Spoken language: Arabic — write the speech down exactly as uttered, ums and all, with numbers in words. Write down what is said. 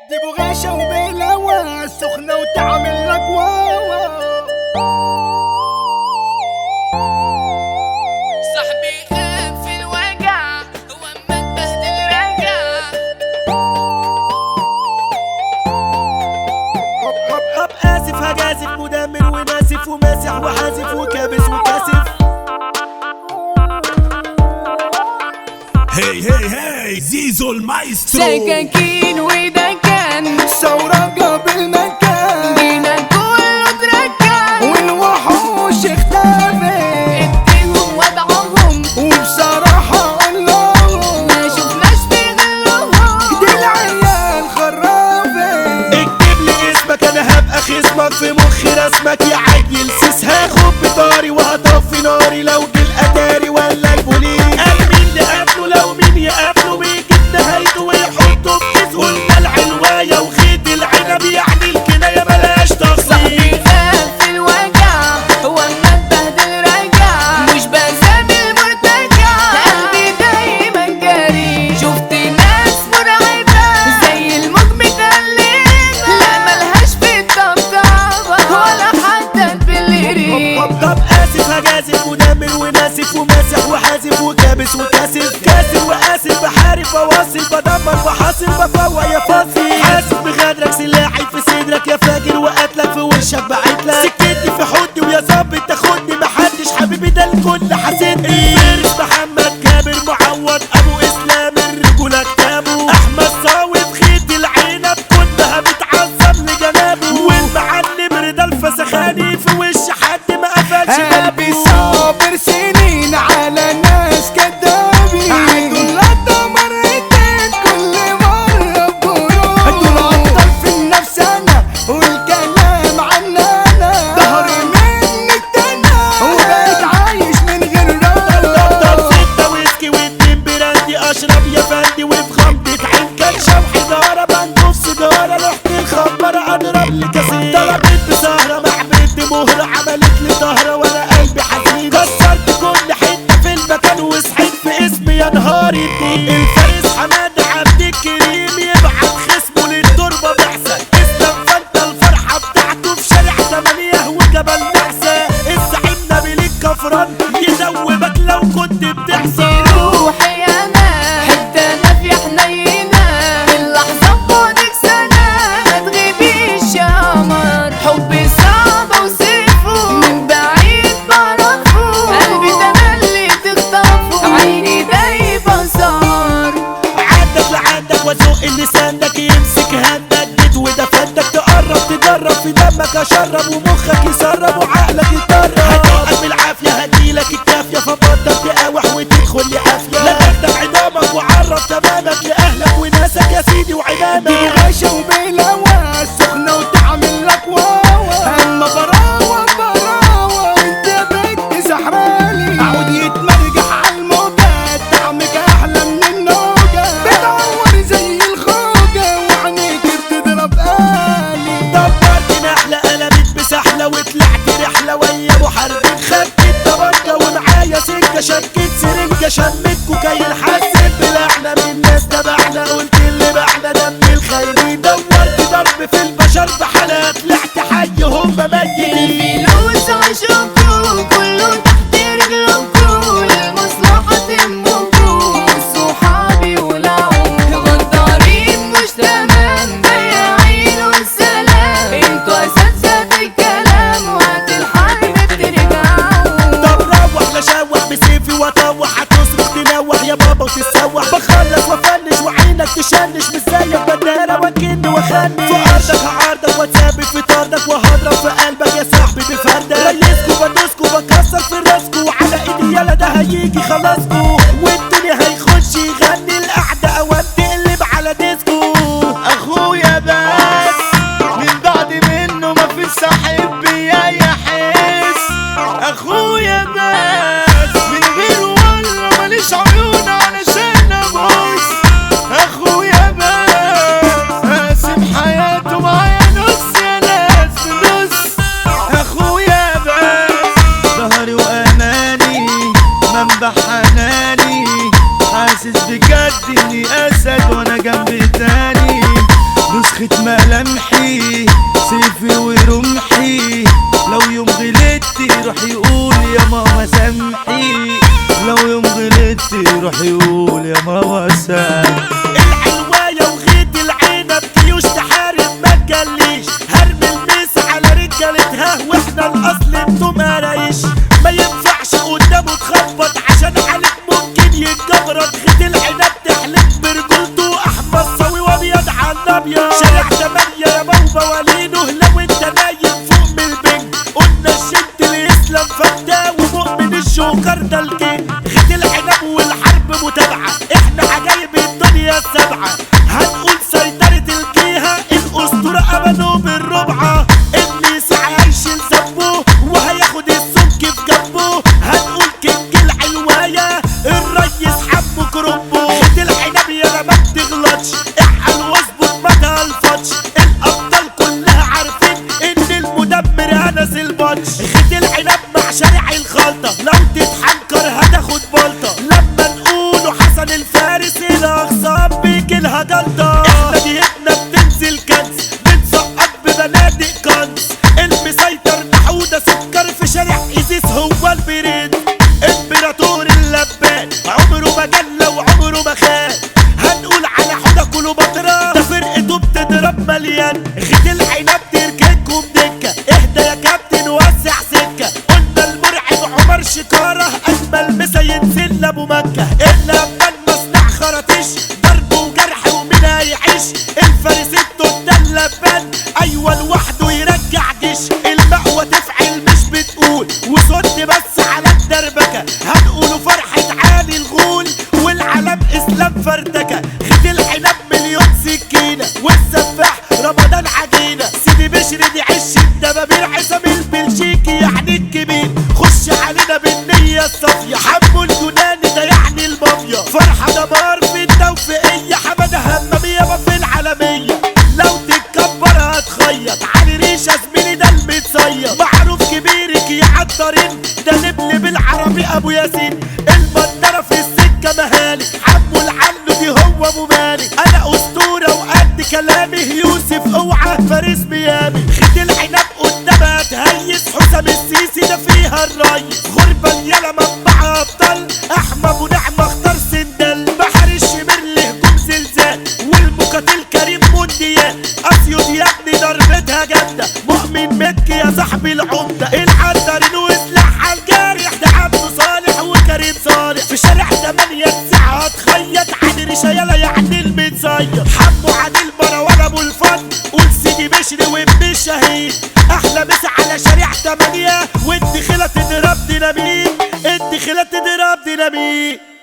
دي بغاشة وبالهوا سخنة وتعمل لك واوا. صاحبي خاف في الوجع واما اتبهدل رجع. هب هب هب آسف هجازف مدمر وناسف وماسح وحازف وكابس وكاسف. هي هي هي زيزو المايسترو. سكاكين ودكان ثورة قبل مكان جينا كله اتركن والوحوش اختفت اديهم وضعهم وبصراحة قولهم ما شفناش في غلهم. دي العيال خرافت. اكتب لي اسمك انا هبقى خصمك في مخي رسمك يا عيل سيس. هاخد بطاري وهطفي ناري لو جه الاتاري ولا البوليس. قال مين اللي قابله لو مين يقابله بيجيب نهايته ويحطه في كيس. قلنا العلواية وخيط العنب يعني الكناية بلاش تخصيص. صاحبي خاف في الوجع واما اتبهدل رجع. مش بسام المرتجع قلبي دايما جري. شفت ناس مرعبة زي الموج متقلبة لا ملهاش في الطبطبة ولا حتى بالقريب. طب طب اسف هجازف مدمر وناسف وماسح وحازف وكابس وكاسف. كاسف واسف بحارب بواصل بدمر بحاصر بفوق يا فاصل. حاسب بغدرك سلاحي في صدرك يا فاجر وقتلك في وشك بعتلك. سكتي في حدي ويا ظابط تاخدني محدش حبيبي ده الكل حاسدني. فارس محمد كابر معوض ابو اسلام الرجولة كتابه. احمد صاوي خيط العنب كلها بتعظم لجنابه. والمعلم رضا الفسخاني في وش حد ما قفلش قلبي صابر سنين على ناس كدابين. عدوا لقطة مرتين كل مرة بجروح. دول أبطال في النفس أنا والكلام عننا. ظهري مني اكتنا وبقيت عايش من غير راحة. أبطال ستة ويسكي واتنين براندي أشرب يا فندي وفي غمضة عين كرشة وحجارة بندوب سيجارة. رحت الخمرة أضرب لي كاسين. طلبت بسهرة مع بنت مهرة عملت لي طهرة وأنا قلبي حزين. كسرت كل حتة في المكان وصحيت في اسمي يا نهار الدين. الفارس حماد عبد الكريم يبعت خصمه للتربة بعثة. اسلم فانت الفرحة بتاعته في شارع ثمانية وجبل نعسة. الزعيم نبيل الكفران يدوبك لو كنت بتحصى. روحي انا حتة نافية حنينة اللحظة بودك سنة ما تغيبيش يا قمر. حبي صعب اوصفه من بعيد بعرفه. قلبي ده انا اللي تخطفه عيني دايبة سهر. عندك لعندك وذوق اللي سندك يمسك هندك. جيت ودفنتك تقرب تجرب في دمك اشرب ومخك يسرب وعقلك يتدرب. هتوقف بالعافية هديلك الكافية فبطل تقاوح وتدخل لقافية. لا تفتح عظامك وعرف تمامك لأهلك وناسك يا سيدي وعمامك. دي غاشة وبالهوا سخنة وتعمل لك واوا. أما براوة براوة وانت بنت زحرالي. عود يتمرجح عالموجات طعمك أحلى من النوجة. بتعور زي الخوجة وعينيك بتضرب قالي. دبرت نحلة قلبت بسحلة وطلعت رحلة ويا ابو حربين. خدت الطبنجة ومعايا سكة شكيت سرنجة شميت كوكايين. حسيت بلعنة من الناس تبعنا قلت اللي بعنا دم الخاينين. دورت ضرب في البشر بحالة طلعت حي هم ميتين. الفلوس عشقكوا كله تحت رجلكوا. المصلحة تهمكوا صحابي والعون. غدارين مش تمام بياعين والسلام. انتوا اساتذة في الكلام وقت الحرب بترجعوا. طب روح لا شوح بسيفي واطوح. هتصرخ تنوح يا بابا وتتسوح. بخلص وافنش وعينك تشنش مش زيك بدارة وكني واخنش. في ارضك هعارضك واتثبت في طردك وهضرب في قلبك يا صاحبي بفردك. ريسكوا بدوسكوا بكسر في راسكوا وعلى ايدي يلا ده هيجي خلاصكوا. والدنيا هيخش يغني القعدة اوام تقلب على ديسكو. اخويا بس من بعد منه مفيش صاحب بيا يحس. اخويا بس من غيره والله ماليش عيون علشان ابص. اخويا بس قاسم حياته معايا نص يا ناس. ابيض. شارع تمانية يا بابا ولينه لو انت نايم فوق من البنج. قلنا الشد الاسلام فتاه ومؤمن الجوكر ده الكينج. خد العنب والحرب متابعة احنا عجايب الدنيا السبعة. هنقول سيطرة الجيهة الاسطورة امنوا بالربعة. اللي سعى هيشيل ذنبه وهياخد السمك في جنبه. هنقول كينج العلواية الريس حمو كرومبو. خد العنب يا ما بتغلطش احقل واظبط ما تهلفطش. الابطال كلها عارفين ان المدمر انس البطش. خد العنب مع شارع الخلطة لو تتحنكر هتاخد بلطة. لما نقوله حسن الفارس الاخصام بيجيلها جلطة. احنا جيتنا بتنزل كنز بنسقط ببنادق كنز. المسيطر نحودة سكر في شارع ايزيس هو البرنس. امبراطور اللبان عمره ما جلى وعمره ما خان. هنقول على حوده كليوباترا ده فرقته بتضرب مليان. خد العنب تركنكم دكة اهدى يا كابتن وسع سكة. قلنا المرعب عمر شكارة اجمل مسا ينزل لابو مكة. الا من مصنع خراطيش ضرب وجرح ومين هيعيش. الفارس التوت اللبان ايوه لوحده يرجع جيش. المقوى تفعل مش بتقول وصد بس على الدربكة. هنقوله فرحة عالي الغول والعلم اسلام فردكة. خد العنب مليون سكينة والسفاح رمضان عجينة. سيدي بشر دي عش الدبابير عصام البلجيكي يعني الكبير. خش علينا بالنية الصافية حمو اليوناني ده يعني المافيا. فرحة دمار في التوفيقية حمادة همامية ما في العالمية. لو تتكبر هتخيط علي ريشة زميلي ده المتصيط. معروف كبيرك يا عطارين ده لبلب العربي ابو ياسين. المنطرة في السكة مهالك حمو العلو دي هو ابو مالك. انا اسطورة وقد كلامي يوسف اوعى فارس ميامي. خد العنب قدامها تهيس حسام السيسي ده فيها الريس. غربة يالا مطبعة ابطال احمى ابو نعمة اختار سندل. بحر الشمير لهجوم زلزال والمقاتل كريم مونديال. اسيود يا ابني ضربتها جامدة مؤمن مكي يا صاحبي العمدة. العطارين وسلاح الجارح ده عبده صالح وكريم صالح. في شارع تمانية تسعة هتخيط عادي ريشة يالا يعني المتصيط. حمو عادل مروان ابو الفن قول سيدي بشري وابن الشهيد. احلى مسا على شارع تمانية والدخلة تضرب ديناميت. الدخلة تضرب ديناميت.